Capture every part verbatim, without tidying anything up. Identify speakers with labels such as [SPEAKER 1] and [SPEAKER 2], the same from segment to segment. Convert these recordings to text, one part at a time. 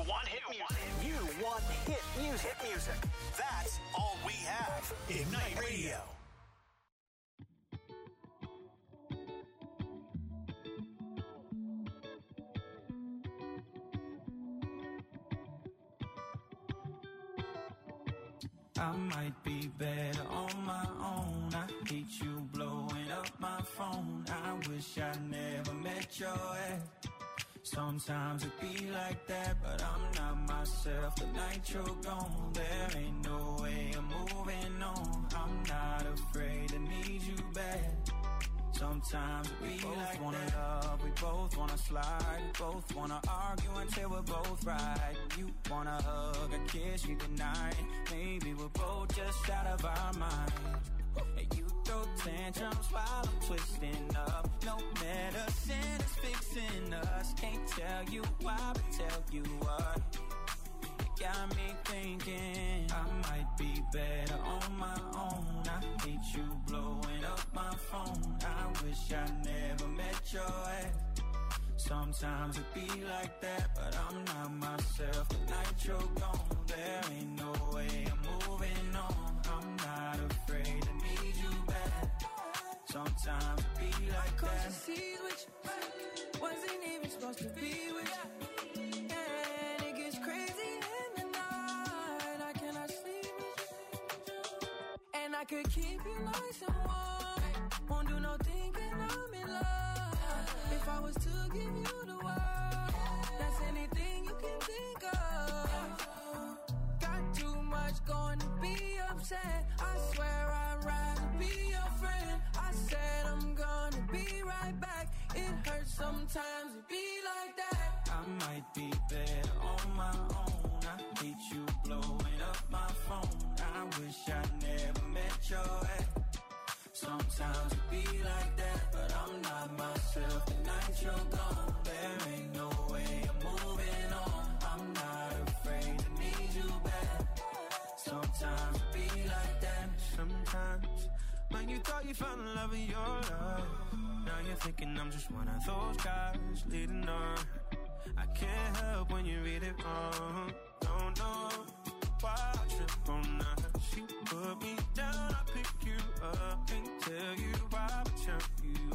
[SPEAKER 1] want hit music. You want hit music. Hit music. That's all we have. Ignite Radio.
[SPEAKER 2] I might be better on my own. I hate you blowing up my phone. I wish I never met your ex. Sometimes it be like that, but I'm not myself. The night you're gone, there ain't no way I'm moving on. I'm not afraid to need you back. Sometimes it be like that. We both wanna love, we both wanna slide. We both wanna argue until we're both right. You wanna hug, a kiss you goodnight. Maybe we're both just out of our mind. And you throw tantrums while I'm twisting up. No medicine is fixing us. Can't tell you why, but tell you what. It got me thinking I might be better on my own. I hate you blowing up my phone. I wish I never met your ex. Sometimes it be like that, but I'm not myself. The night you're gone, there ain't no way I'm moving on. I'm not afraid to need you back. Sometimes it be like that.
[SPEAKER 3] Cause I see what you wasn't even supposed to be with you. And it gets crazy in the night. I cannot sleep with you. And I could keep you nice and warm. Won't do no thinking I'm in love. If I was to give you the world, that's anything you can think of. Got too much going to be upset. I swear I'd rather be your friend. I said I'm gonna be right back. It hurts sometimes to be like that.
[SPEAKER 2] I might be better on my own. I hate you blowing up my phone. I wish I never met your ex. Sometimes it be like that, but I'm not myself. The night you're gone, there ain't no way I'm moving on. I'm not afraid to need you back. Sometimes it be like that.
[SPEAKER 4] Sometimes when you thought you found the love of your life, now you're thinking I'm just one of those guys leading on. I can't help when you read it wrong. Don't know why I trip on her. She put me down, I pick you up. Can't tell you why, but tell you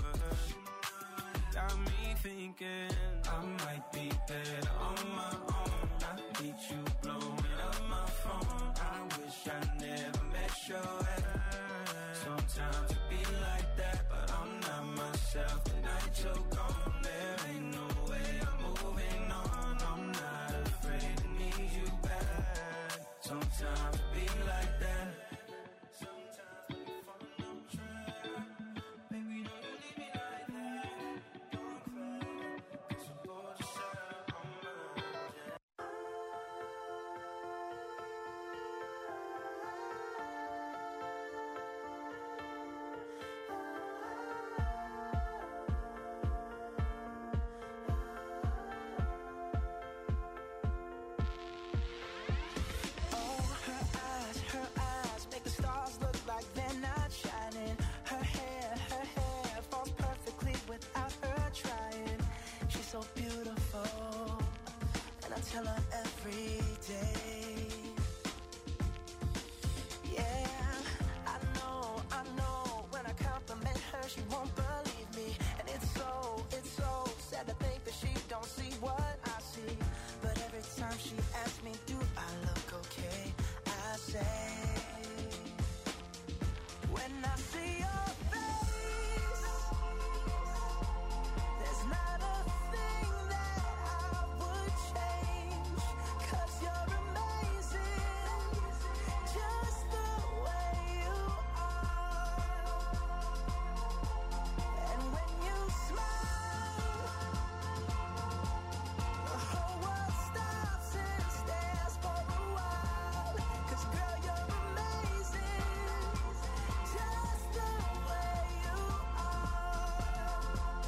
[SPEAKER 4] up. Got me thinking
[SPEAKER 2] I might be better on my own. I hate you blowing up my phone. I wish I never met your ex. Sometimes it be like that, but I'm not myself. The night you're gone, there ain't no way I'm moving on. I'm not afraid to need you back. Sometimes it be like that. Sometimes we fall on track. Baby, don't you leave me like that. Don't cry, 'cause I'm bored to set on mine.
[SPEAKER 3] Oh, her eyes, her eyes make the stars look like they're not shining. Her hair, her hair falls perfectly without her trying. She's so beautiful, and I tell her every day. Yeah, I know, I know. When I compliment her, she won't believe me, and it's so, it's so sad to think that she don't see what I see. But every time she asks me, do I look okay? I say, when I see your face, there's not a thing that I would change. 'Cause you're amazing, just the way you are. And when you smile, the whole world stops and stares for a while. 'Cause girl, you're amazing, just the way you are.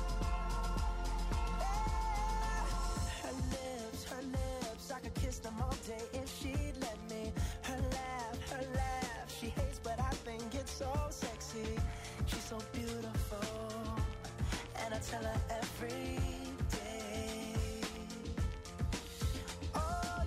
[SPEAKER 3] Yeah. Her lips, her lips, I could kiss them all day if she'd let me. Her laugh, her laugh, she hates but I think it's so sexy. She's so beautiful, and I tell her every day. Oh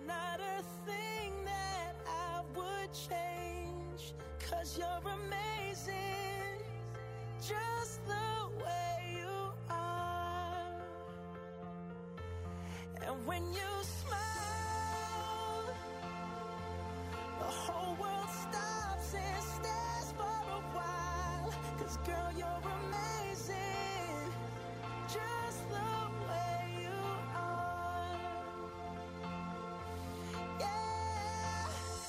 [SPEAKER 3] not a thing that I would change, 'cause you're amazing, just the way you are. And when you smile, the whole world stops and stares for a while, 'cause girl, you're amazing, just the way you are. Yeah.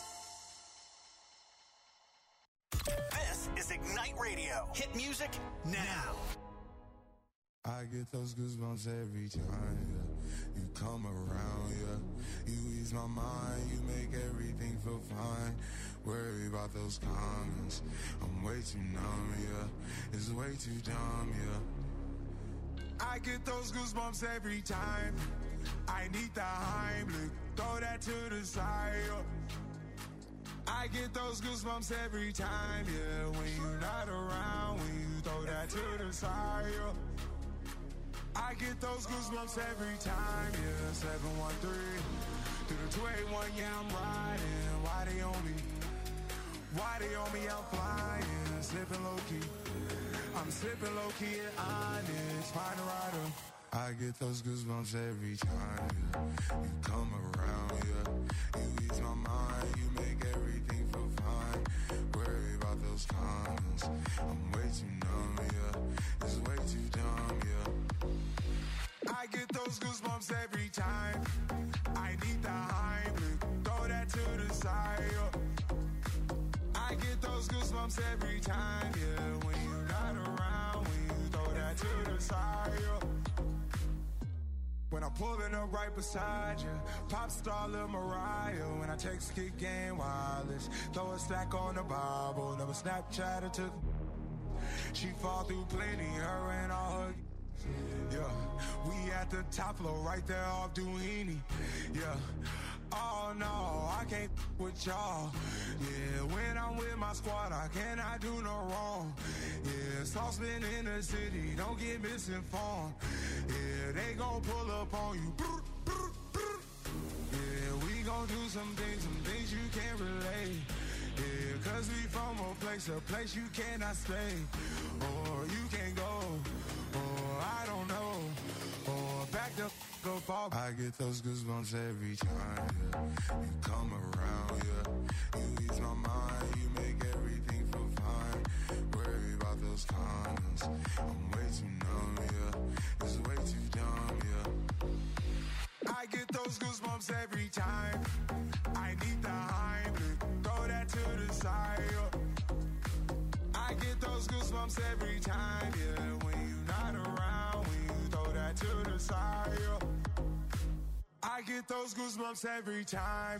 [SPEAKER 1] This is Ignite Radio. Hit music now.
[SPEAKER 5] I get those goosebumps every time, yeah. You come around, yeah. You ease my mind, you make everything feel fine. Worry about those comments, I'm way too numb, yeah. It's way too dumb, yeah. I get those goosebumps every time. I need the Heimlich, throw that to the side, yeah. I get those goosebumps every time, yeah. When you're not around, when you throw that to the side, yeah. I get those goosebumps every time, yeah. seven one three, through the two eight one, yeah, I'm riding. Why they on me? Why they on me? I'm flying, slipping low-key. I'm slipping low-key at Onyx, find a rider. I get those goosebumps every time, yeah. You come around, yeah. You ease my mind, you make everything feel fine. Worry about those comments, I'm way too numb, yeah. It's way too dumb, yeah. I get those goosebumps every time. I need the Heimlich, throw that to the side, yeah. I get those goosebumps every time, yeah. When you're not around, when you throw that to the side, yeah. When I'm pulling up right beside you, pop star Lil Mariah. When I text Kick Game Wireless, throw a stack on the Bible. Never Snapchat or took. She fall through plenty, her and all her. Yeah, we at the top floor, right there off Duini. Yeah. Oh no, I can't with y'all. Yeah, when I'm with my squad, I cannot do no wrong. Yeah, saucepan in the city, don't get misinformed. Yeah, they gon' pull up on you. Yeah, we gon' do some things, some things you can't relate. Yeah, 'cause we from a place, a place you cannot stay. Or you can't go, or I don't know. Or back the f*** up off. I get those goosebumps every time, yeah. You come around, yeah. You ease my mind, you make everything feel fine. Worry about those comments, I'm way too numb, yeah. It's way too dumb, yeah. I get those goosebumps every time. I need the Heimlich, throw that to the side, yeah. I get those goosebumps every time, yeah. When you're not around, when you throw that to the side, yeah. I get those goosebumps every time.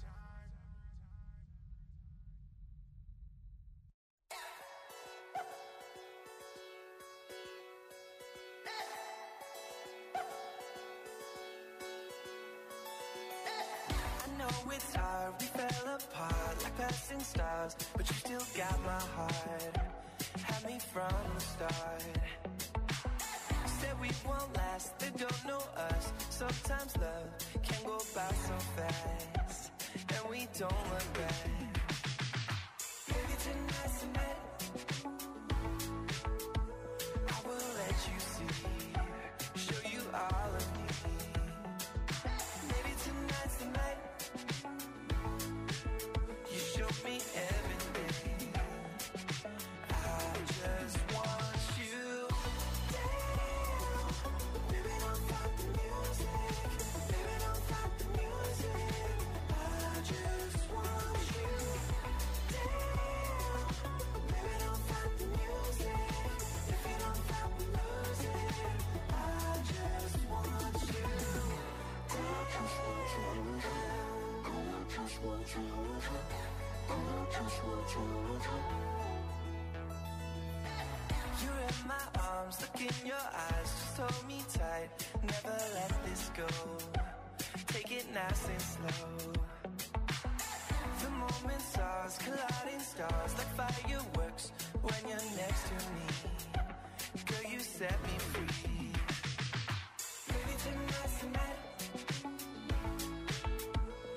[SPEAKER 3] I know it's hard, we fell apart like passing stars, but you still got my heart. Had me from the start. Said we won't last, they don't know us. Sometimes love can go by so fast, and we don't look back. Maybe tonight's the night I will let you see, show you all of me. Maybe tonight's the night you show me everything. I just want you. Baby, don't stop the music. Baby, don't stop the music. I just want you. Baby, don't stop the music. If you don't stop the music, I just want you. I just want you. I just want you. I just want you. You're in my arms, look in your eyes, just hold me tight, never let this go. Take it nice and slow. The moment stars, colliding stars, like fireworks when you're next to me. Girl, you set me free. Maybe tonight's the night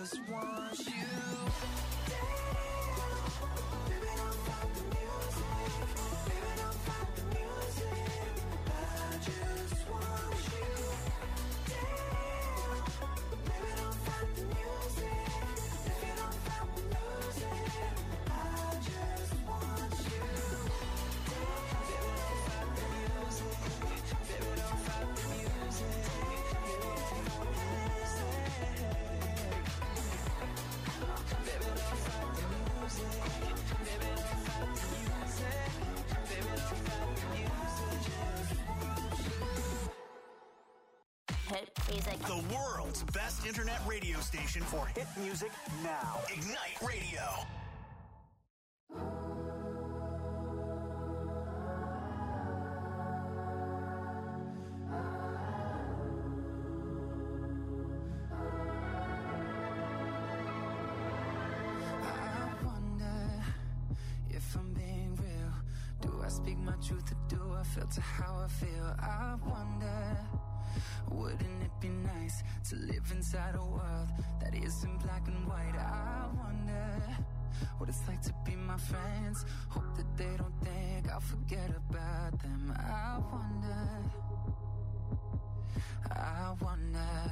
[SPEAKER 3] just want you. Baby, don't fight the music. Baby, don't fight the music. I just want you. Baby, don't fight the music. Baby, don't fight the music. I just want you. Baby, don't fight the music. Baby, don't fight the music.
[SPEAKER 6] Hit music.
[SPEAKER 1] The world's best internet radio station for hit music now. Ignite Radio.
[SPEAKER 3] Truth to do, I filter how I feel. I wonder, wouldn't it be nice to live inside a world that isn't black and white? I wonder what it's like to be my friends. Hope that they don't think I'll forget about them. I wonder, I wonder.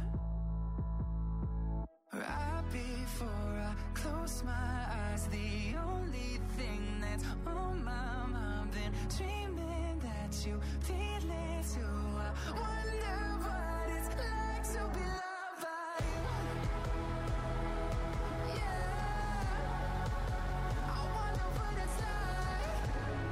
[SPEAKER 3] Right before I close my eyes, the only thing that's on my mind, been dreaming that you feel it too. I wonder what it's like to be loved by you. Yeah, I wonder what it's like.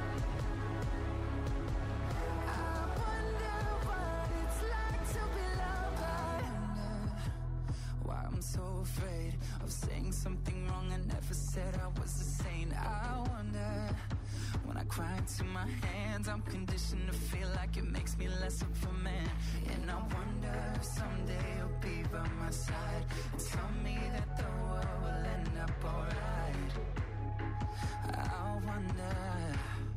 [SPEAKER 3] I wonder what it's like to be loved by you. Why I'm so afraid of saying something wrong. I never said I was a saint. I wonder, when I cry into my hands, I'm conditioned to feel like it makes me less of a man. And I wonder if someday you'll be by my side and tell me that the world will end up alright. I wonder,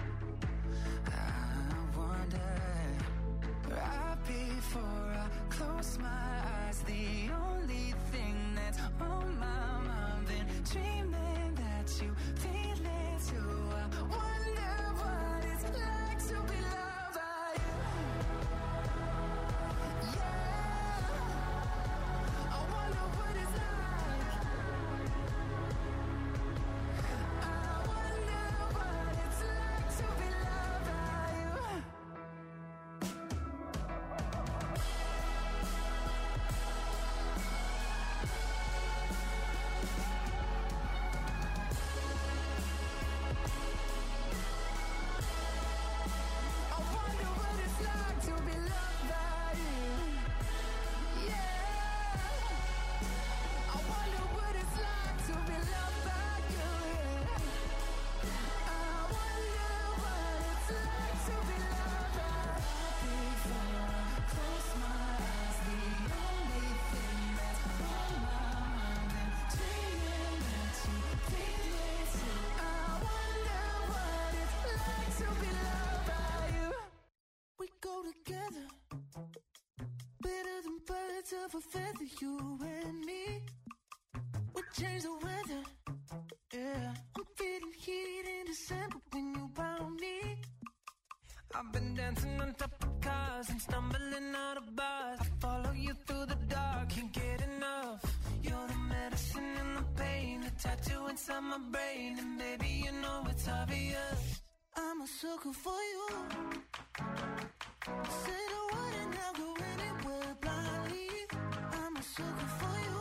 [SPEAKER 3] I wonder. Right before I close my eyes, the only thing that's on my mind, been dreaming that you feel it too. I wonder what it's like to be loved by you. Yeah, I wonder what it's like. I wonder what it's like to be loved by you. I wonder what it's like to be loved by you. Yeah, I wonder what it's like to be loved by you. Yeah, I wonder what it's like to be loved by you. Before I close my eyes, the only thing that's on my mind, been dreaming that you feel it too. I wonder what it's like to be loved by you. We go together, better than birds of a feather, you and me. We change the weather, yeah. I'm feeling heat in December when you found me. I've been dancing on top of cars and stumbling out of bars. I follow you through the dark, can't get enough. You're the medicine and the pain, the tattoo inside my brain. And baby, you know it's obvious, I'm a sucker for you. Say the word and I'll go anywhere blindly. I'm a sucker for you.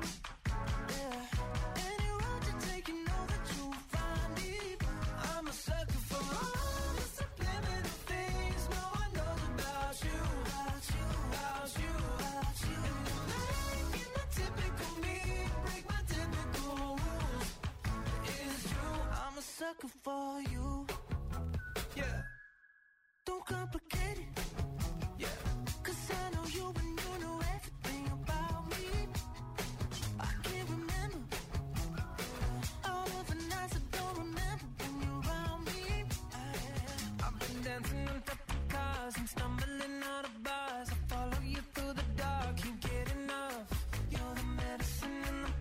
[SPEAKER 3] Yeah, any road you take, you know that you'll find it. I'm a sucker for all the subliminal things no one knows about you, about you, about you, about you. And you're making the typical me break my typical rules. It's true, I'm a sucker for you. Yeah. Don't complicate it. Yeah. Cause I know you and you know everything about me. I can't remember all of the nights I don't remember when you're around me. I've been dancing on top of cars and stumbling out of bars. I follow you through the dark, can't get enough. You're the medicine and the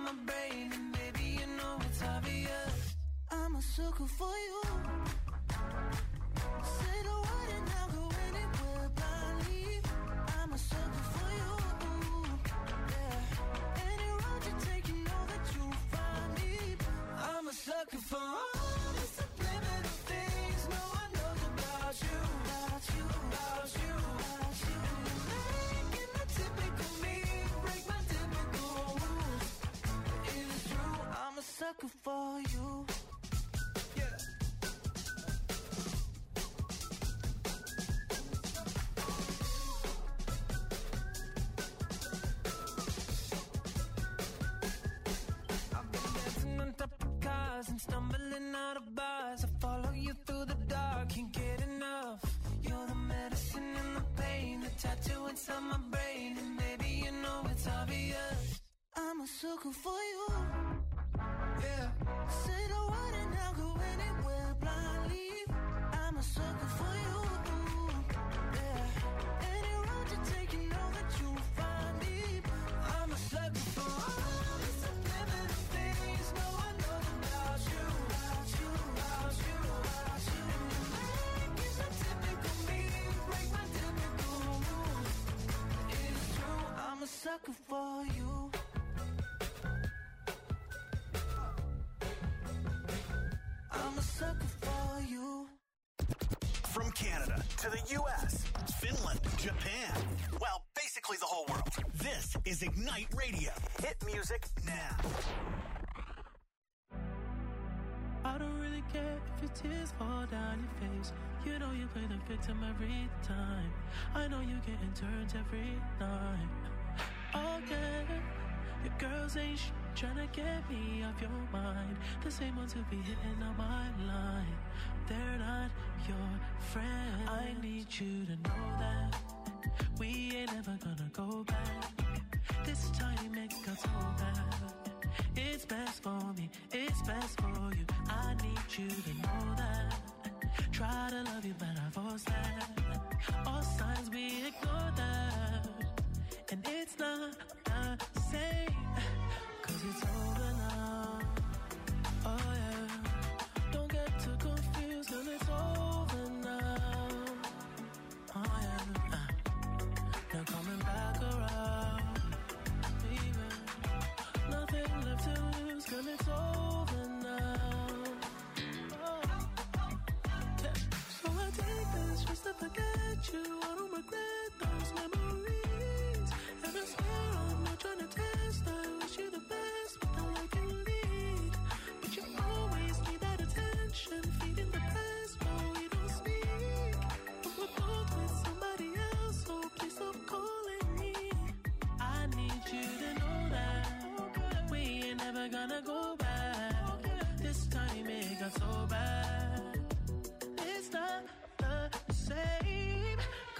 [SPEAKER 3] my brain, and baby, you know it's obvious. I'm a sucker for you. Say the word and I'll go anywhere blindly. I'm a sucker for you. Yeah. Any road you take, you know that you'll find me. I'm a sucker for all the subliminal things no one knows about you. About you, about you, about you. Making the typical me break my typical rules. It is true, I'm a sucker for you. Yeah. I've been dancing on top of cars and stumbling out of bars. I follow you through the dark, can't get enough. You're the medicine and the pain, the tattoo inside my brain, and baby, you know it's obvious. I'm a sucker for you. Yeah. Say the word and I'll go anywhere blindly. I'm a sucker for you. Yeah. Any road you take, you know that you'll find me. I'm a sucker for all the subliminal things no one knows about you. About you, about you, about you. And you're making the typical me break my typical rules. It is true, I'm a sucker for you. I'm a sucker for you.
[SPEAKER 1] From Canada to the U S, Finland, Japan, well, basically the whole world. This is Ignite Radio. Hit music now.
[SPEAKER 7] I don't really care if your tears fall down your face. You know you play the victim every time. I know you getting turned every night. Oh yeah, your girls ain't sh- trying to get me off your mind. The same ones who be hitting on my line. They're not your friend. I need you to know that we ain't ever gonna go back. This time it got so bad. It's best for me, it's best for you. I need you to know that. Try to love you, but I force that. All signs we ignore that. And it's not the same, cause it's over now. Oh yeah. Don't get too confused, cause it's over now. Oh yeah. Uh, they're coming back around. Baby. Nothing left to lose, cause it's over now. Oh. Yeah. So I take this just to forget you. I don't regret those memories. And I swear I'm not trying to test. I wish you the best, but all I can lead. But you always need that attention, feeding the past, but we don't speak. But we're both with somebody else, so please stop calling me. I need you to know that we ain't never gonna go back. This time it got so bad. It's not the same,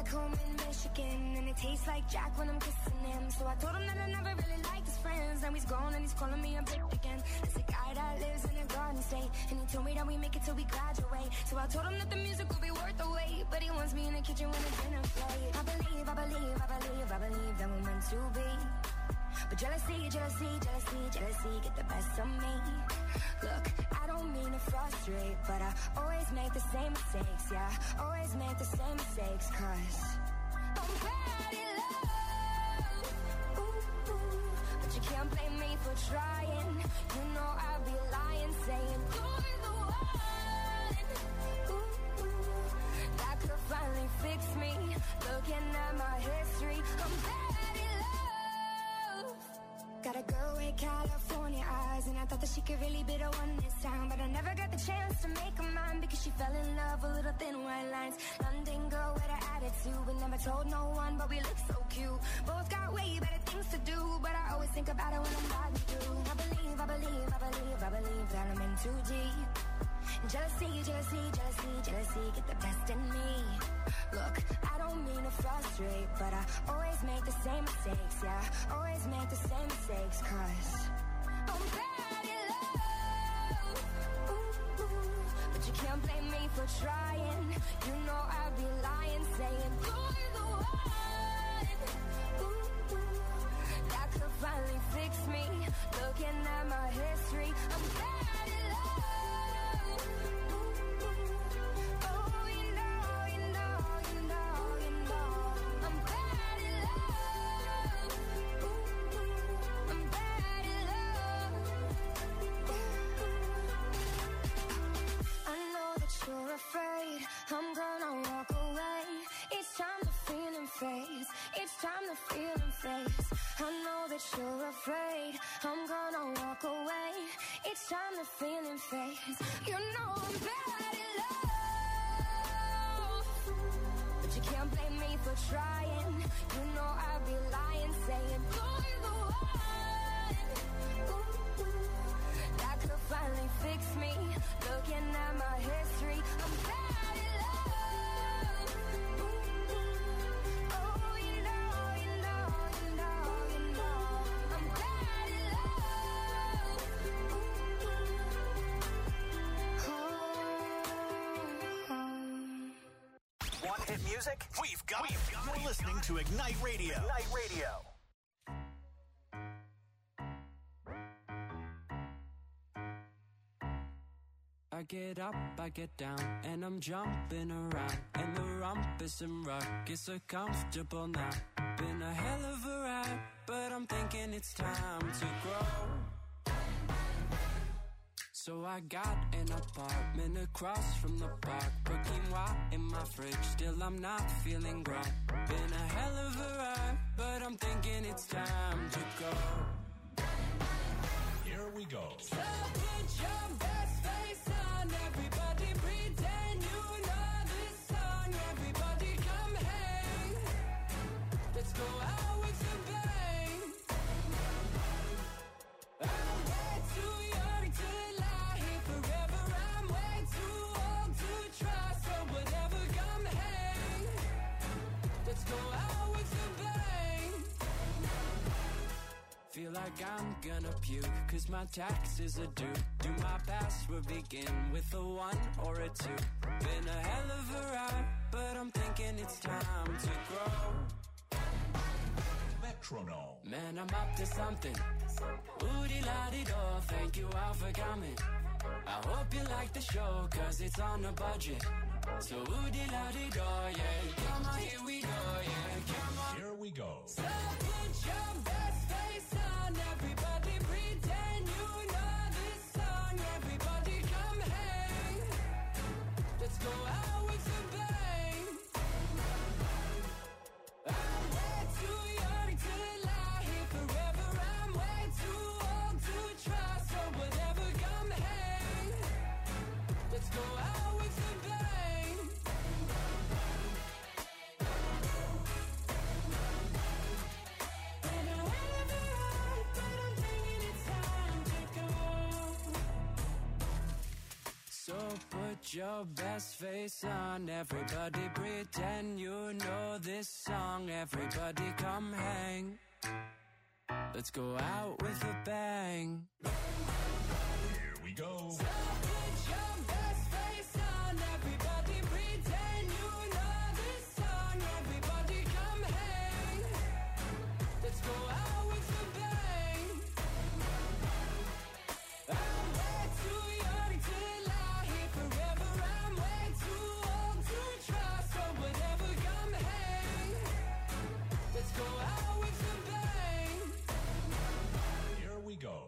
[SPEAKER 8] home in Michigan, and it tastes like Jack when I'm kissing him. So I told him that I never really liked his friends. Now he's gone and he's calling me a bitch again. It's a guy that lives in a garden state, and he told me that we make it till we graduate. So I told him that the music will be worth the wait, but he wants me in the kitchen when the dinner plate. I believe, I believe, I believe, I believe that we're meant to be. But jealousy, jealousy, jealousy, jealousy get the best of me. Look, I don't mean to frustrate, but I always make the same mistakes, yeah. Always make the same mistakes, cause I'm bad in love. Ooh, ooh. But you can't blame me for trying. You know I'd be lying, saying you're the one. Ooh, ooh. That could finally fix me. Looking at my history, I'm bad in love. Got a girl with California eyes, and I thought that she could really be the one this time. But I never got the chance to make her mine, because she fell in love with little thin white lines. London girl with an attitude, but never told no one, but we look so cute. Both got way better things to do, but I always think about it when I'm riding through. I believe, I believe, I believe, I believe that I'm in too deep. Jealousy, jealousy, jealousy, jealousy get the best in me. Look, I don't mean to frustrate, but I always make the same mistakes, yeah. Always make the same mistakes, cause I'm bad in love. Ooh, ooh. But you can't blame me for trying. You know I'd be lying, saying you're the one. Ooh, ooh. That could finally fix me. Looking at my history, I'm bad in love. Afraid I'm gonna walk away. It's time the feeling fades. It's time the feeling fades. I know that you're afraid I'm gonna walk away. It's time the feeling fades. You know I'm bad in love, but you can't blame me for trying. You know I'd be lying, saying you're the one. Ooh, ooh. That could finally fix me. Looking at my history, I'm bad in love. Ooh, ooh. Oh, you know, you know, you know, you know, I'm bad in love. Ooh, ooh. Oh.
[SPEAKER 1] Want hit music? We've got it. You're listening to Ignite Radio. Ignite Radio.
[SPEAKER 2] I get up, I get down, and I'm jumping around. And the rumpus and rug is so comfortable now. Been a hell of a ride, but I'm thinking it's time to grow. So I got an apartment across from the park. Put quinoa in my fridge, still I'm not feeling grown. Been a hell of a ride, but I'm thinking it's time to go.
[SPEAKER 1] Here we go.
[SPEAKER 3] So put your best face on, everybody pretend you know this song. Everybody come hang, let's go out with a bang. I'm way too young to lie here forever. I'm way too old to try, so whatever, come hang, let's go out with a bang.
[SPEAKER 2] Feel like I'm gonna puke, cause my taxes are due. Do my password begin with a one or a two? Been a hell of a ride, but I'm thinking it's time to grow.
[SPEAKER 1] Metronome.
[SPEAKER 2] Man, I'm up to something. Ooh-dee-la-dee-do, thank you all for coming. I hope you like the show, cause it's on a budget. So ooh-dee-la-dee-do, yeah. Come on, here we go, yeah. Come on.
[SPEAKER 1] Here we go.
[SPEAKER 3] So put your best face on, everybody pretend you know this song. Everybody come hang, let's go out with a bang. I'm way too young to lie here forever. I'm way too old to try, so whatever, come hang, let's go out with a bang. And I wanna be right, but I'm
[SPEAKER 2] Put your best face on, everybody pretend you know this song. Everybody come hang. Let's go out with a bang.
[SPEAKER 9] Here we go.
[SPEAKER 3] So put your best face on, everybody pretend you know this song. Everybody come hang. Let's go out with a bang. I'm way too young to lie here forever. I'm way too old to try. So whatever, come hang. Let's go out with a bang.
[SPEAKER 9] Here we go.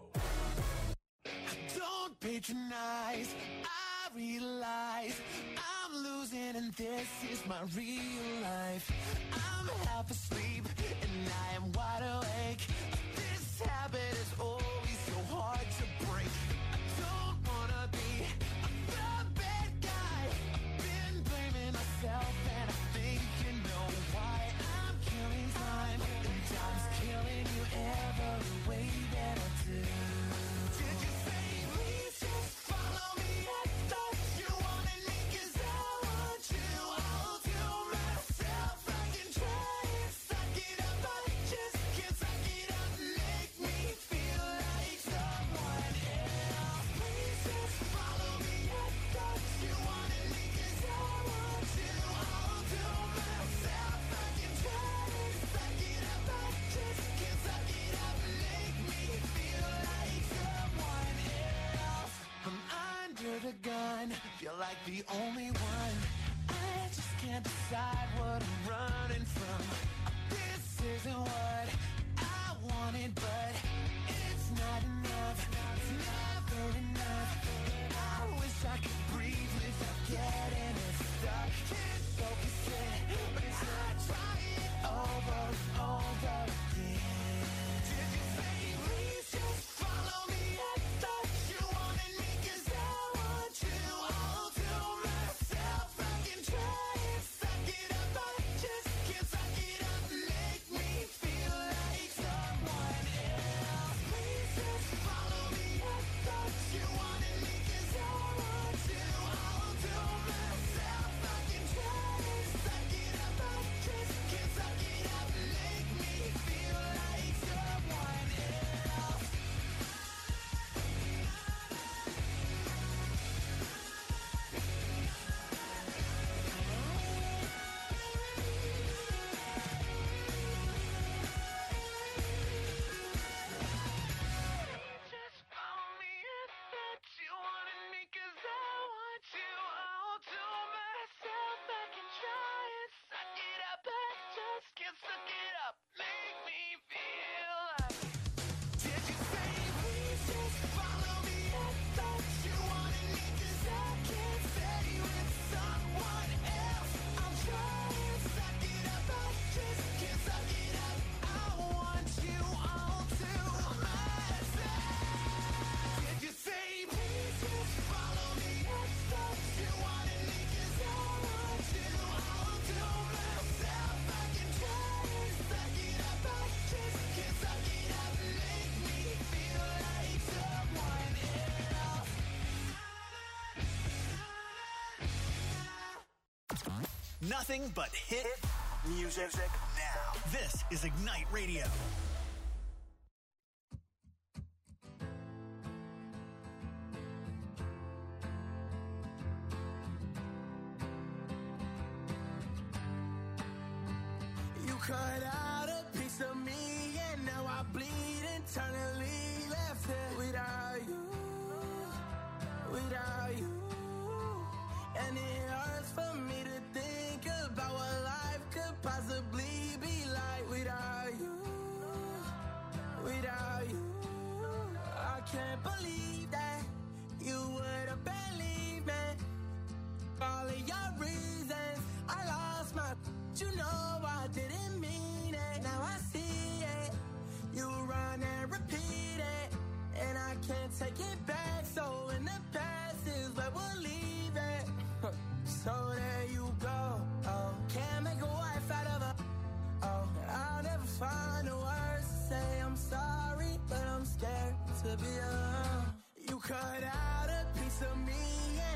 [SPEAKER 10] Don't patronize, I realize I'm losing and this is my real life. I'm half asleep and I am wide awake. This habit is always so hard to break. I don't wanna be the bad guy. I've been blaming myself and I think you know why. I'm killing time and time's killing you every way that I do. Did you say please just follow me? I thought you wanted me 'cause I want you. I'll do myself. I can try and suck it up. I just can't suck it up. Make me feel like someone else. Please just follow me. I thought you wanted me 'cause I want you. I'll do myself. I can try and suck it up. I just can't suck it up. Make me feel like someone else. I'm under the gun, feel like the only one. I just can't decide what I'm running from. This isn't what I wanted, but it's not enough. It's never enough. I wish I could breathe without getting it stuck. Can't focus it, but it's not trying over and over again. Did you say please just follow me? I thought you wanted me 'cause I want you. I'll do myself. I can try and suck it up. I just can't suck it up. Make me feel like someone else. Please just follow me. I thought you wanted me 'cause I want you. I'll do myself. I can try and suck it up. I just can't suck it up. Make me feel like someone else. Just follow me. I thought you wanted me 'cause I want you. I'll do myself. I can try and suck it up. I just can't suck it up. Make me feel like. Did you say please just follow me? I thought you wanted me 'cause I can't stay with someone else. I'll try and suck it up. I just can't suck it up. I want you. I'll do myself. Did you say please just follow me? I thought you wanted me 'cause I want you. I'll do myself. I can try and suck it up. I just can't suck it up. Make me feel like someone else.
[SPEAKER 1] Nothing but hit music now. This is Ignite Radio.
[SPEAKER 10] You cut out a piece of me and now I bleed internally. Left it without you, without you. And it hurts for me to think about what life could possibly be like without you, without you. I can't believe that you would have believed me. All of your reasons, I lost my. You know I didn't mean it. Now I see it. You run and repeat it, and I can't take it back. So in the past is where we'll leave it. So there you go. Oh, can't make a wife out of a. Oh, I'll never find the words to say I'm sorry, but I'm scared to be alone. You cut out a piece of me and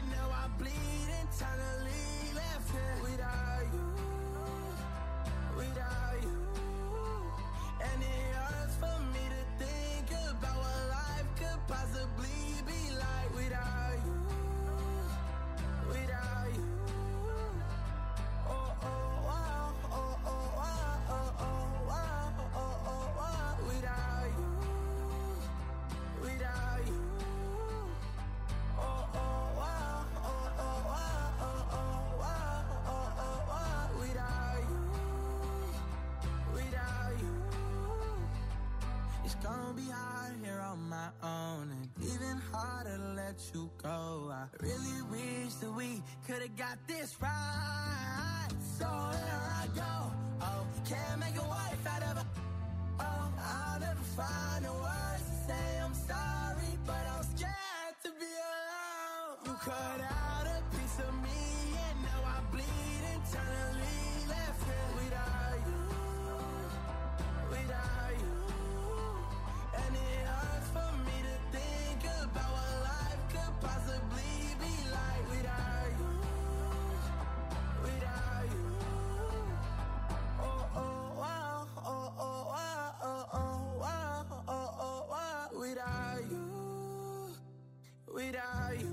[SPEAKER 10] and now I bleed internally. Left here without you, without you. And it hurts for me to think about what life could possibly be like without you, without you. Oh, oh, wow, oh, oh, wow, oh, oh, wow, oh, oh, wow. Without you, without you. Oh, oh, wow, oh, oh, wow, oh, oh, wow, oh, oh, wow. Without you, without you. It's gonna be hard here on my own, and even harder to let you go. I really wish that we could've got this right. So here I go. Oh, can't make a wife out of a. Oh, I'll never find the words to say I'm sorry, but I'm scared to be alone. You cut out a piece of me, and now I bleed internally. Left here without you, without you. And it hurts for me to think about what life could possibly be like without you, without you. Oh, oh, wow, oh, oh, wow, oh, oh, wow, oh, oh, wow. Without you, without you.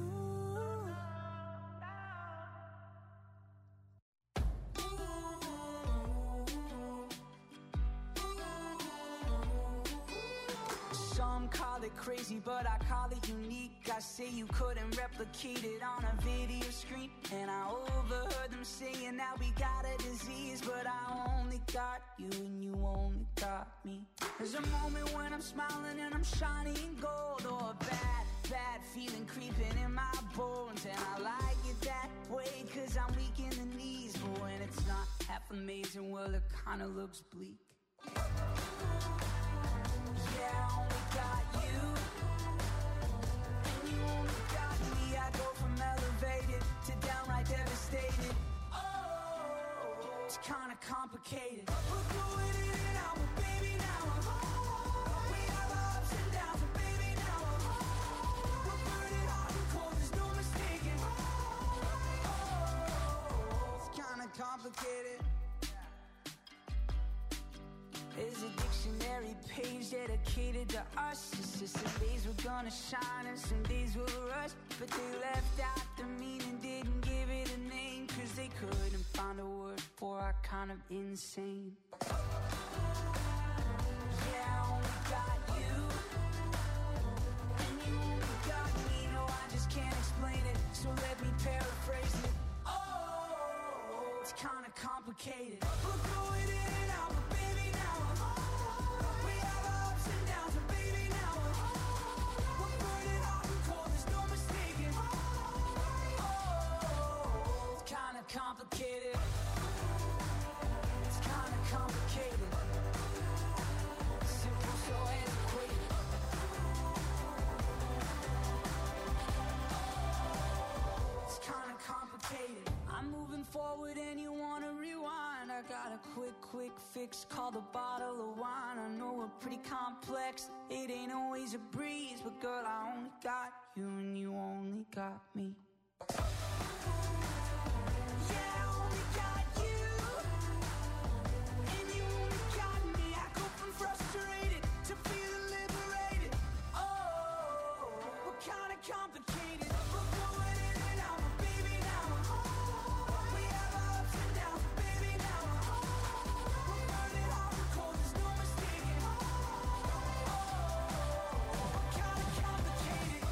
[SPEAKER 3] Some call it crazy, but I call it unique. I say you couldn't replicate it on a video screen, and I overheard them saying that we got a disease, but I only got you and you only got me. There's a moment when I'm smiling and I'm shining gold, or a bad, bad feeling creeping in my bones, and I like it that way cause I'm weak in the knees, but when it's not half amazing, well it kinda looks bleak. Yeah, I only got you, and you only got me. I go from elevated to downright devastated. Oh, it's kinda complicated. We're going in and out, but baby now I'm home. We have our ups and downs, but baby now I'm home. We're burning hot and cold, there's no mistaking. Oh, it's kinda complicated. There's a dictionary page dedicated to us. It's just some days we're gonna shine and some days we'll rush, but they left out the meaning, didn't give it a name, cause they couldn't find a word for our kind of insane. Yeah, I only got you, and you only got me. No, I just can't explain it, so let me paraphrase it. Oh, it's kinda complicated. We're going in and out, but baby now I'm home. We have our ups and downs, but baby now I'm home. We're burning hot and cold, there's no mistaking. Oh, it's kinda complicated. It's kinda complicated. Simple, so antiquated. It's kinda complicated. I'm moving forward and you wanna rewind. I got a quick, quick fix called a bottle of wine. I know we're pretty complex, it ain't always a breeze, but girl, I only got you and you only got me. Yeah, I only got you, and you only got me. I go from frustrated to feeling liberated. Oh, we're kinda complicated. We're going in and out, but baby now I'm home. We have our ups and downs, but baby now I'm home. We're burning hot and cold, there's no mistaking. Oh, we're kinda complicated.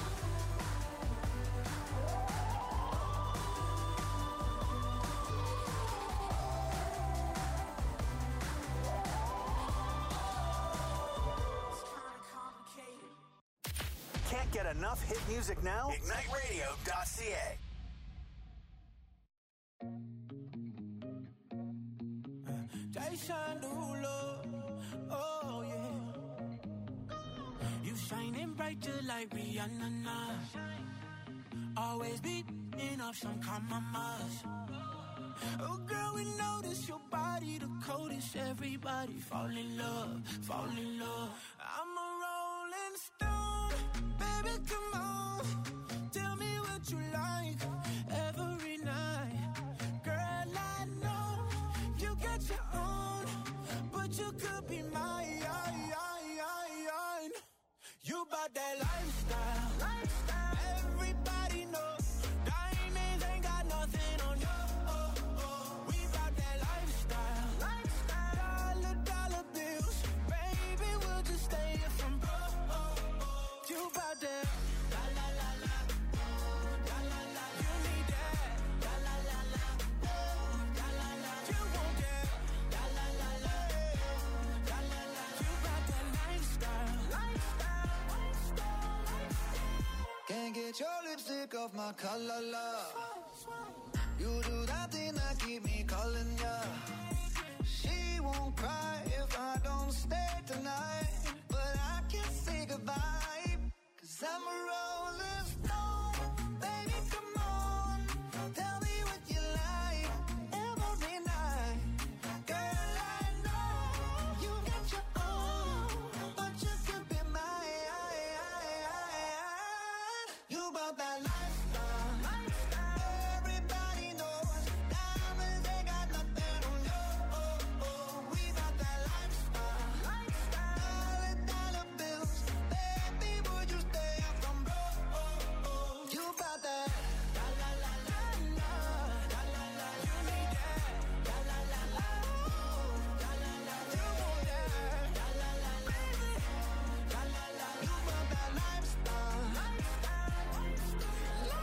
[SPEAKER 3] It's kinda complicated.
[SPEAKER 1] Can't get enough hit music now? ignite radio dot c a.
[SPEAKER 10] Jason Derulo, oh yeah. You shining bright just like Rihanna now. Always beating up some compromise. Oh girl, we notice your body the coldest. Everybody fall in love, fall in love. I'm a rolling stone, baby, come on. Tell me what you like.
[SPEAKER 11] get your lipstick off my collar, love. You do that thing that keep me calling ya. She won't cry if I don't stay tonight, but I can't say goodbye, cause I'm a rolling stone. Baby, come on, tell me what you like every night. Girl, I know you got your own, but you could be mine. You brought that lifestyle, everybody knows diamonds ain't got nothing on you. Oh, oh, we brought that lifestyle, dollar, dollar bills, baby, would you stay up from broke? Oh, oh, you brought that, la la la la la, la la la, you need that, la la la la, la la la, you want that, la la la la, la la la, you brought that lifestyle, lifestyle, lifestyle.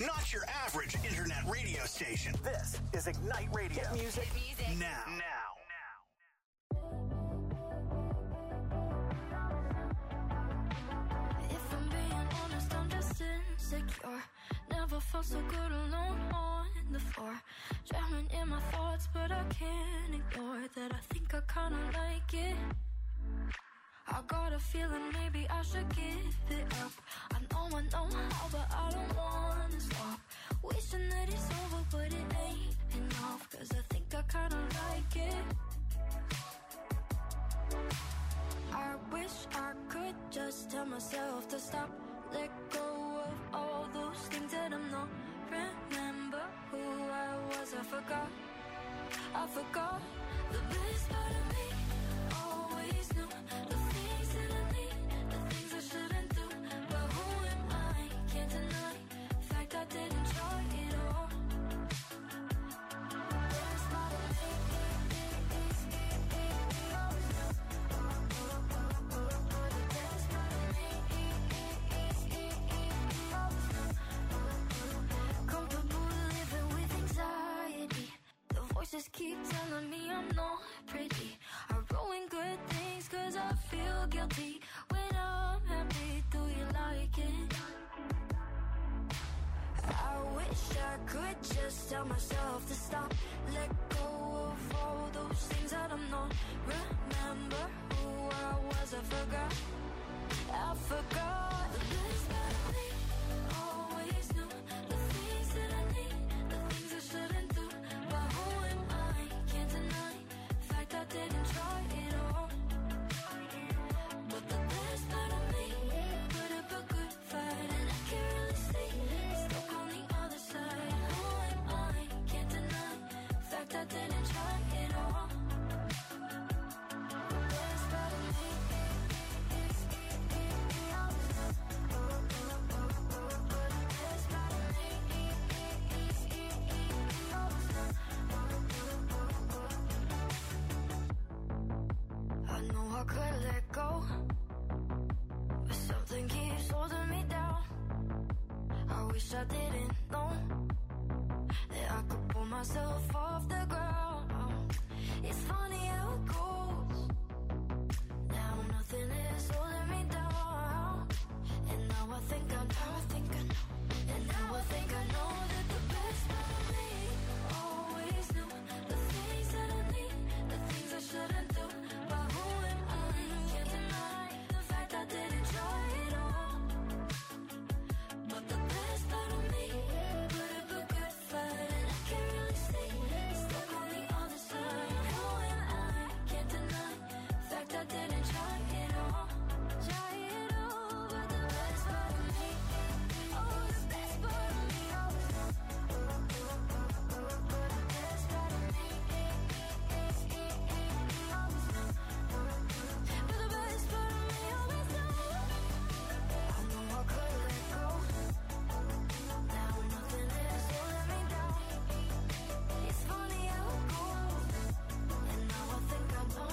[SPEAKER 1] not your average internet radio station. This is Ignite Radio. Hit music, Hit music. now. Now.
[SPEAKER 12] If I'm being honest, I'm just insecure. Never felt so good alone on the floor. Drowning in my thoughts, but I can't ignore that I think I kinda like it. I got a feeling maybe I should give it up. I know I know how, but I don't wanna stop. Wishing that it's over, but it ain't enough. Cause I think I kinda like it. I wish I could just tell myself to stop. Let go of all those things that I'm not. Remember who I was, I forgot. I forgot the best part of me. Always knew the things that I need, the things I shouldn't do. But who am I? Can't deny the fact I didn't try it all. The best part of me is comfortable living with anxiety. The voices keep telling me I'm not pretty. I ruin good things cause I feel guilty. When I'm happy, do you like it? I wish I could just tell myself to stop. Let go of all those things that I'm not. Remember who I was, I forgot. I forgot the best part of me. Always knew the things that I need, the things I shouldn't do. But who am I? Can't deny the fact I didn't try it all. But the best part of me put up a good fight, and I can't really see it's stuck on the other side. Who am I? Can't deny the fact I didn't try it all. The best part of me is I know I could let go, but something keeps holding me down. I wish I didn't know that I could pull myself off the ground. It's funny how it goes. Now nothing is holding me down. And now I think I know, I think I know. And now I think I know that the best part of me always knew the things that I need, the things I shouldn't do. But who am I? Can't deny the fact I didn't try it all. But the best part of me put up a good fight, and I can't really see it's stuck on the other side. Who am I? Can't deny the fact I didn't try it all. Try it all, but the best part of me, oh, the best part of me, oh, the best part of me, but the best part of me always knows. I know I could let go. Now nothing is holding me down. It's funny how it goes. And now I think I know.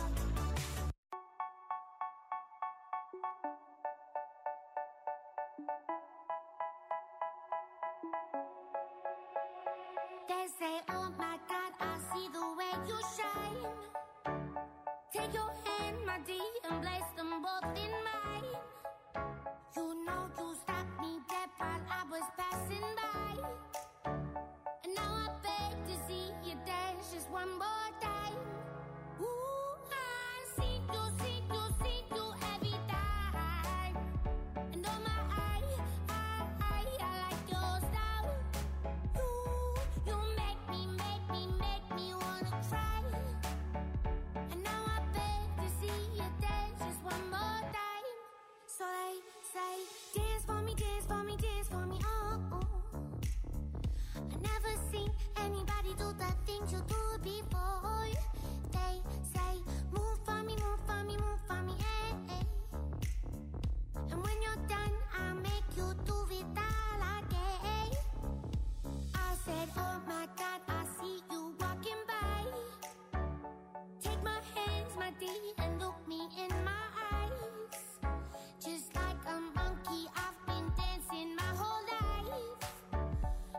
[SPEAKER 8] They say, oh my God, I see the way you shine. Take your hand, my dear, and place them both in mine. You know you stopped me dead while I was passing by. And now I beg to see you dance just one more time. Ooh, I see you, see you, see you every time. And oh my, I, I, I, I like your style. You, you make me, make me, make me wanna try. And now I beg to see you dance just one more time. So they say, dance for me, dance for me, dance for me, oh, oh. I never seen anybody do the things you do before. They say, move for me, move for me, move for me, eh, eh. And when you're done, I'll make you do it all again. I said, oh my God, I see you walking by. Take my hands, my dear, and look me in my eyes. Just like a monkey, I've been dancing my whole life.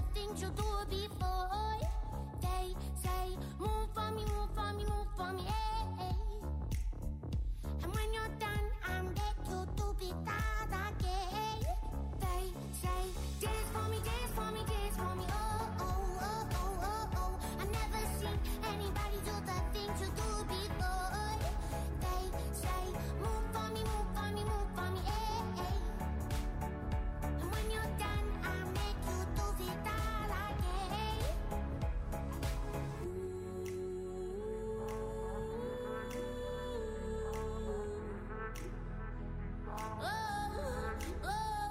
[SPEAKER 8] things you do before. They say, move for me, move for me, move for me, hey, hey. And when you're done, I'm back you to be that again. They say, dance for me, dance for me, dance for me, oh, oh, oh, oh, oh, oh. I never seen anybody do the things you do before. They say, move for me, move for me, move for me, hey, hey. And when you're done, I'll make you do it all again. Oh, oh,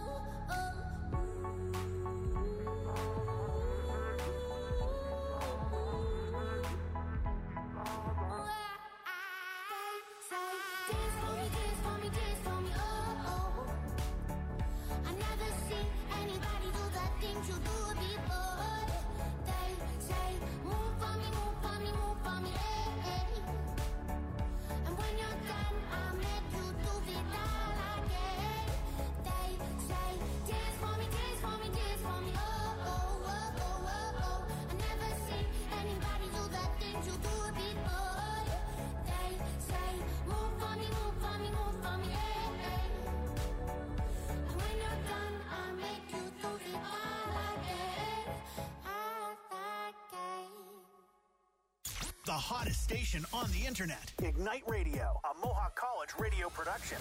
[SPEAKER 8] dance for me, dance for me, dance for me, oh, oh. I never seen anybody do the things you do before. They say, move for me, move for me, move for me, hey, hey. And when you're done, I'll make you do it all again. They say, dance for me, dance for me, dance for me, oh, oh, oh, oh, oh, oh. I never seen anybody do the things you do before. They say, move for me, move for me, move for me, hey, hey. And when you're done, I'll make you do it all again, all again.
[SPEAKER 1] The hottest station on the internet. Ignite Radio, a Mohawk College radio production.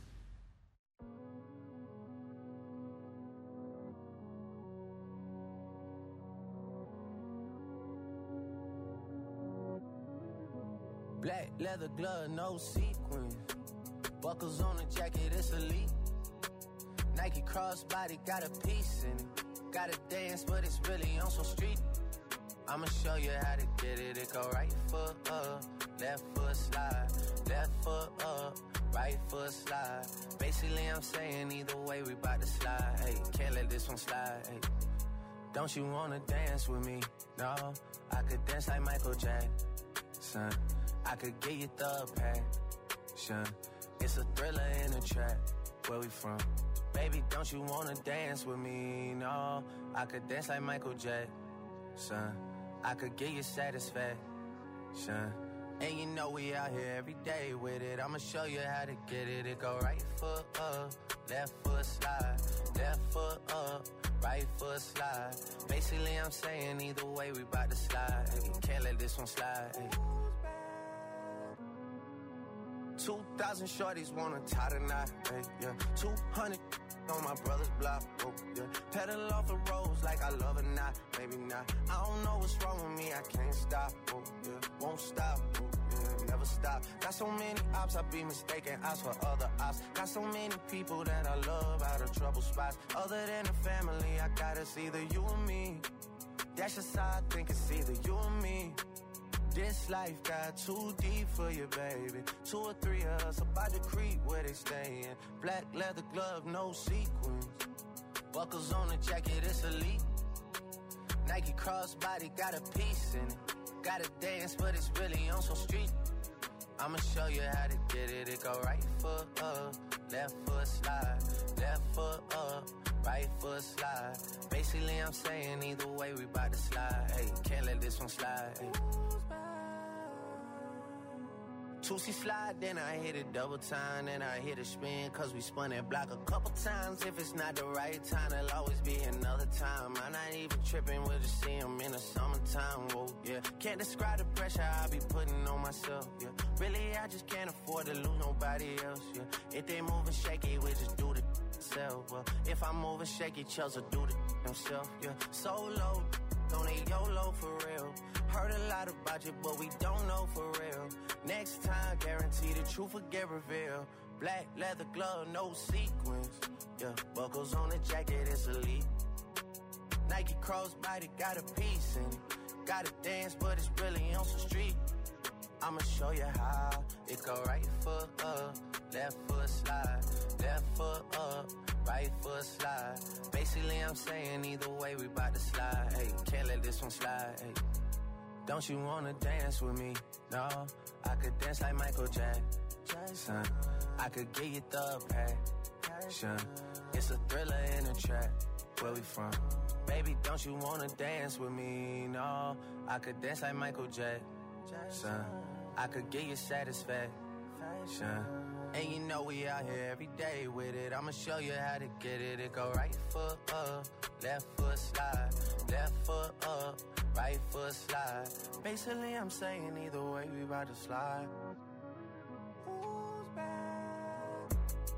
[SPEAKER 13] Black leather glove, no sequins. Buckles on the jacket, it's elite. Nike crossbody, got a piece in it. Gotta dance, but it's really on some street. I'ma show you how to get it. It go right foot up, left foot slide. Left foot up, right foot slide. Basically, I'm saying either way, we bout to slide. Hey, can't let this one slide. Hey, don't you wanna dance with me? No, I could dance like Michael Jackson. I could get you the passion. It's a thriller in a trap. Where we from? Baby, don't you wanna dance with me? No, I could dance like Michael Jackson. I could get you satisfaction. And you know we out here every day with it. I'ma show you how to get it. It go right foot up, left foot slide. Left foot up, right foot slide. Basically, I'm saying either way, we bout to slide. Hey, can't let this one slide. Hey. Two thousand shorties wanna tie the knot, hey, yeah. Two hundred on my brother's block, oh, yeah. Pedal off the roads like I love it, not, maybe not. I don't know what's wrong with me, I can't stop, oh, yeah. Won't stop, oh, yeah. Never stop. Got so many ops, I be mistaken ops for other ops. Got so many people that I love out of trouble spots. Other than the family, I got it's either you or me. That's just how I think it's either you or me. This life got too deep for you, baby. Two or three of us about to creep where they stayin'. Black leather glove, no sequins. Buckles on the jacket, it's elite. Nike crossbody, got a piece in it. Gotta dance, but it's really on some street. I'ma show you how to get it. It go right foot up, left foot slide. Left foot up, right foot slide. Basically, I'm saying either way, we bout to slide. Hey, can't let this one slide. Hey. Two C slide, then I hit it double time, then I hit a spin, cause we spun that block a couple times. If it's not the right time, there'll always be another time. I'm not even tripping, we'll just see them in the summertime, whoa, yeah. Can't describe the pressure I be putting on myself, yeah. Really, I just can't afford to lose nobody else, yeah. If they moving shaky, we just do the self, well. If I'm moving shaky, Chelsea do the himself, yeah. Solo, don't need YOLO for real. Heard a lot about you, but we don't know for real. Next time, guarantee the truth will get revealed. Black leather glove, no sequins. Yeah, buckles on the jacket, it's elite. Nike crossbody, got a piece in it. Gotta dance, but it's really on some street. I'ma show you how. It go right foot up, left foot slide. Left foot up, right foot slide. Basically, I'm saying either way, we bout to slide. Hey, can't let this one slide. Hey. Don't you wanna dance with me? No, I could dance like Michael Jackson. I could get you the passion. It's a thriller in a trap. where we from. Baby, don't you wanna dance with me? No, I could dance like Michael Jackson. I could give you satisfaction. And you know we out here every day with it. I'ma show you how to get it. It go right foot up, left foot slide, left foot up, right foot slide. Basically, I'm saying either way, we about to slide. Who's back?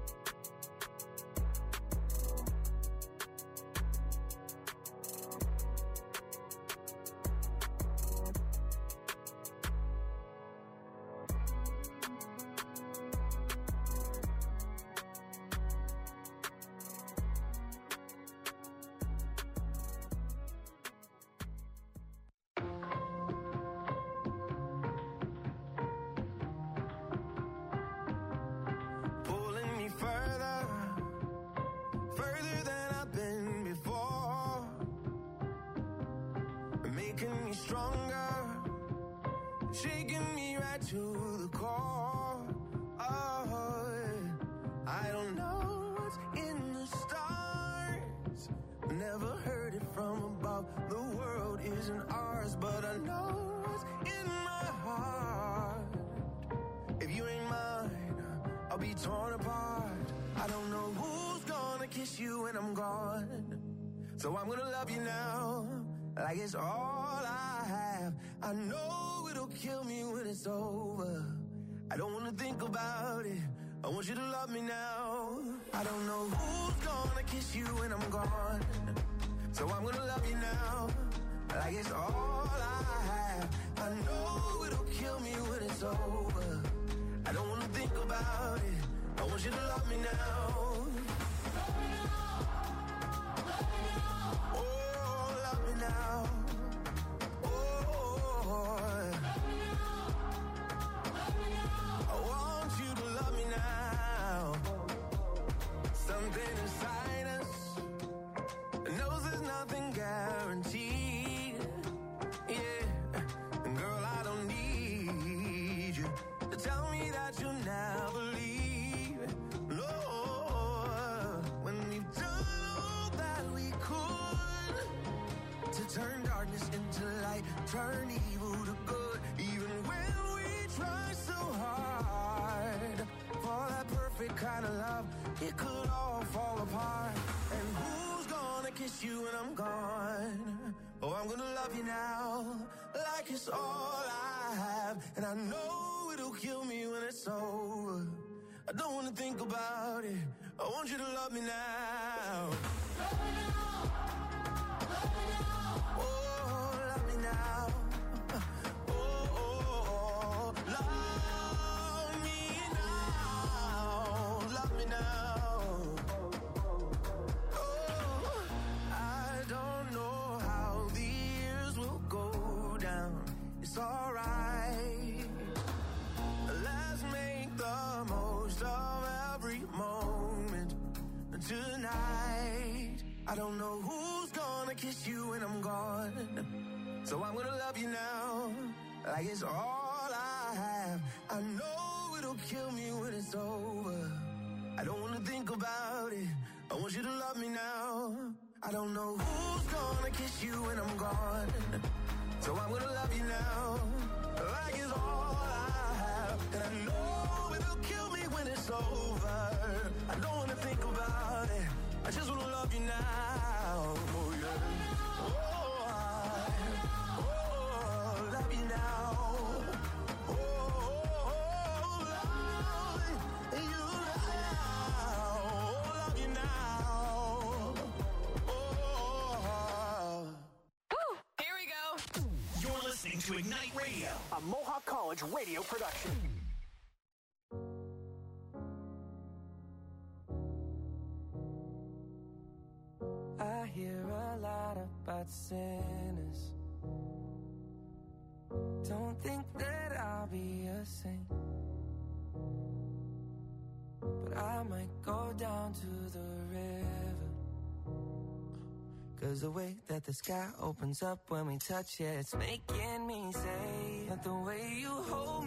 [SPEAKER 10] So I'm gonna love you now, like it's all I have. I know it'll kill me when it's over. I don't wanna think about it, I want you to love me now. I don't know who's gonna kiss you when I'm gone. So I'm gonna love you now, like it's all I have. I know it'll kill me when it's over. I don't wanna think about it, I want you to love me now. Now, oh, I want you to love me now. Something inside us knows there's nothing guaranteed. Yeah, and girl, I don't need you to tell me that you'll never leave. No, when we've done all that we could to turn darkness into light, turn evil to good, even when we try so hard for that perfect kind of love, it could all fall apart. And who's gonna kiss you when I'm gone? Oh, I'm gonna love you now, like it's all I have. And I know it'll kill me when it's over. I don't wanna think about it, I want you to love me now. Love me now, love me now. Oh, love me now. Oh, oh, oh, love me now. Love me now. Oh, I don't know how the years will go down. It's alright. Let's make the most of every moment tonight. I don't know who's gonna kiss you when I'm gone, so I'm gonna love you now, like it's all I have. I know it'll kill me when it's over. I don't wanna think about it, I want you to love me now. I don't know who's gonna kiss you when I'm gone, so I'm gonna love you now, like it's all I have. And I know it'll kill me when it's over. I don't wanna think about it, I just wanna love you now. Oh yeah. Oh, I, oh, love you now. Oh, oh, love you now. Love you now. Oh.
[SPEAKER 1] Woo! Here we go. You're listening to Ignite Radio, a Mohawk College radio production.
[SPEAKER 3] I hear a lot about sinners. Don't think that I'll be a saint, but I might go down to the river. 'Cause the way that the sky opens up when we touch it, it's making me say that the way you hold me